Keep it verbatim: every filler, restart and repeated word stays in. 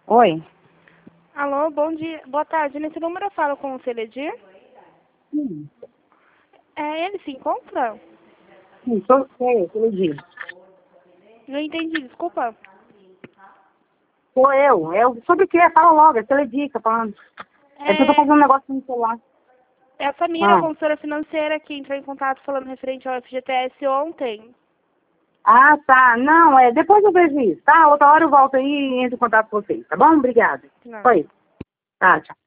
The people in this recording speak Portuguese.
Oi. Alô, bom dia. Boa tarde. Nesse número eu falo com o Celedir? Sim, É, ele se encontra? sim, sou eu, Celedir. Não entendi, desculpa. Sou eu. Eu. Sobre o quê? Fala logo, é Celedir, tá falando. É que eu tô É, fazendo um negócio no celular. é a Samira, Ah. consultora financeira, que entrou em contato falando referente ao F G T S ontem. Ah, tá. Não, é. Depois eu vejo isso, tá? Outra hora eu volto aí e entro em contato com vocês, tá bom? Obrigada. Não. Foi. Tá, tchau.